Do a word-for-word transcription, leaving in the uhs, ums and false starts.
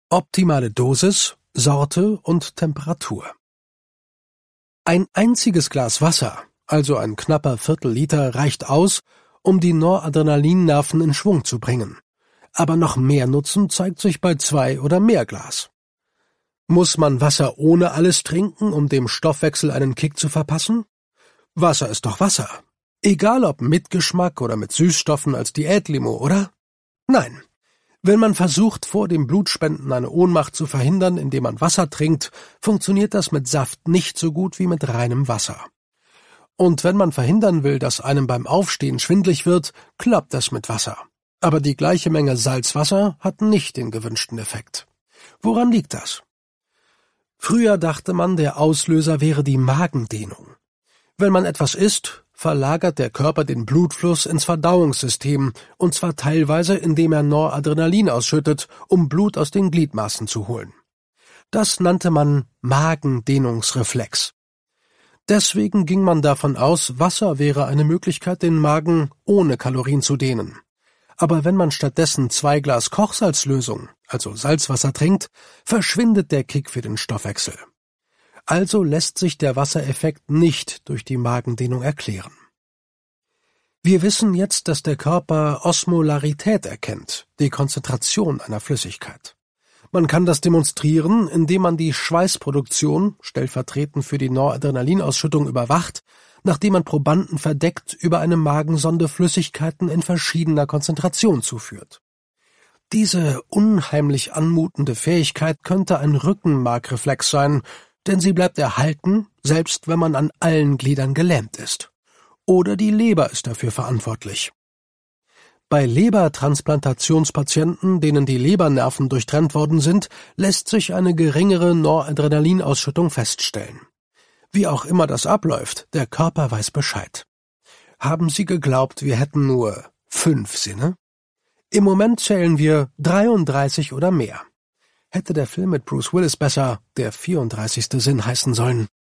Optimale Dosis, Sorte und Temperatur. Ein einziges Glas Wasser, also ein knapper Viertelliter, reicht aus, um die Noradrenalinnerven in Schwung zu bringen. Aber noch mehr Nutzen zeigt sich bei zwei oder mehr Glas. Muss man Wasser ohne alles trinken, um dem Stoffwechsel einen Kick zu verpassen? Wasser ist doch Wasser. Egal ob mit Geschmack oder mit Süßstoffen als Diätlimo, oder? Nein. Wenn man versucht, vor dem Blutspenden eine Ohnmacht zu verhindern, indem man Wasser trinkt, funktioniert das mit Saft nicht so gut wie mit reinem Wasser. Und wenn man verhindern will, dass einem beim Aufstehen schwindlig wird, klappt das mit Wasser. Aber die gleiche Menge Salzwasser hat nicht den gewünschten Effekt. Woran liegt das? Früher dachte man, der Auslöser wäre die Magendehnung. Wenn man etwas isst, verlagert der Körper den Blutfluss ins Verdauungssystem, und zwar teilweise, indem er Noradrenalin ausschüttet, um Blut aus den Gliedmaßen zu holen. Das nannte man Magendehnungsreflex. Deswegen ging man davon aus, Wasser wäre eine Möglichkeit, den Magen ohne Kalorien zu dehnen. Aber wenn man stattdessen zwei Glas Kochsalzlösung, also Salzwasser, trinkt, verschwindet der Kick für den Stoffwechsel. Also lässt sich der Wassereffekt nicht durch die Magendehnung erklären. Wir wissen jetzt, dass der Körper Osmolarität erkennt, die Konzentration einer Flüssigkeit. Man kann das demonstrieren, indem man die Schweißproduktion, stellvertretend für die Noradrenalinausschüttung, überwacht, nachdem man Probanden verdeckt über eine Magensonde Flüssigkeiten in verschiedener Konzentration zuführt. Diese unheimlich anmutende Fähigkeit könnte ein Rückenmarkreflex sein, denn sie bleibt erhalten, selbst wenn man an allen Gliedern gelähmt ist. Oder die Leber ist dafür verantwortlich. Bei Lebertransplantationspatienten, denen die Lebernerven durchtrennt worden sind, lässt sich eine geringere Noradrenalinausschüttung feststellen. Wie auch immer das abläuft, der Körper weiß Bescheid. Haben Sie geglaubt, wir hätten nur fünf Sinne? Im Moment zählen wir dreiunddreißig oder mehr. Hätte der Film mit Bruce Willis besser der vierunddreißigste Sinn heißen sollen.